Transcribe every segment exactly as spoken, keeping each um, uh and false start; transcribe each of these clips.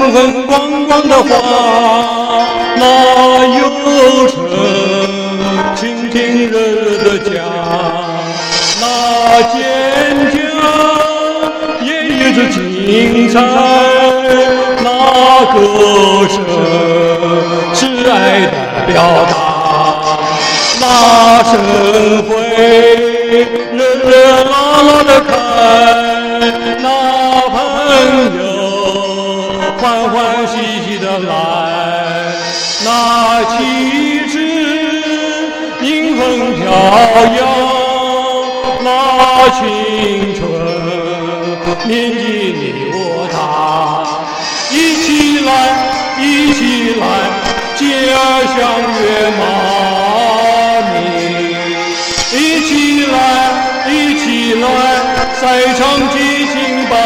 纷纷光光的花，那忧愁倾听热热的家，那坚强也有着精彩，那歌声是爱的表达，那盛会热热闹闹的开，那朋友欢欢喜喜的来，那旗帜迎风飘扬，那青春铭记你我他，一起来，一起来，家乡越茂密，一起来，一起来，赛场激情奔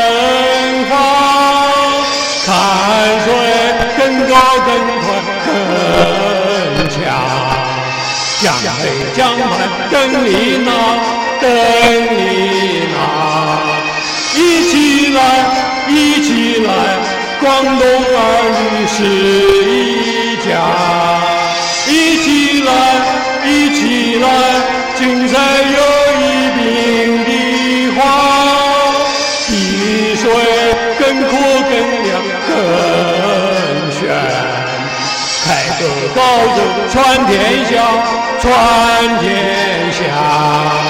放，看谁更高更快更强，奖杯奖牌等你拿，等你拿，一起来，一起来，广东儿女是一家，一起来，一起来，精彩有一柄的花，比水更阔更亮更炫，开个高奏传天下，传天下。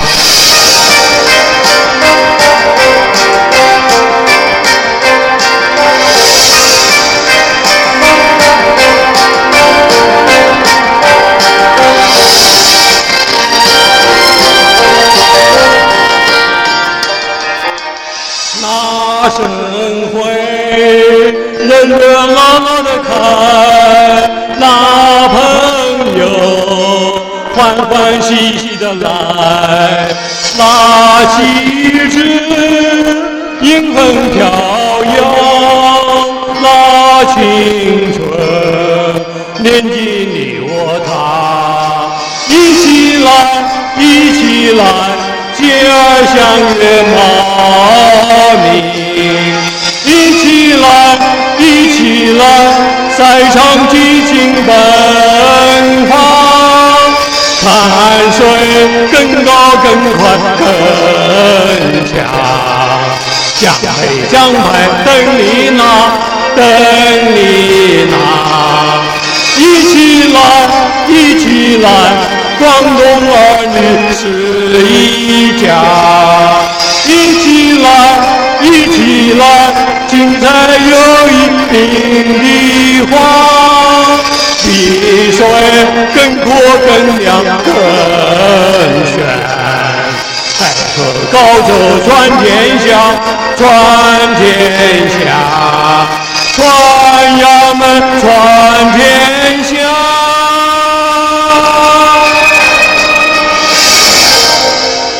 那盛会热热闹闹的开，那朋友欢欢喜喜的来，那旗帜迎风飘扬，那青春铭记你我他，一起来，一起来，家乡越茂密，一起来，一起来，赛场激情奔放，看谁更高更快更强，奖杯奖牌等你拿，等你拿，一起来，一起来，广东儿女是一家，一起来，一起来，精彩有一柄的花，比水更阔更亮更炫，开个高奏传天下，传天下，传衙门传天下。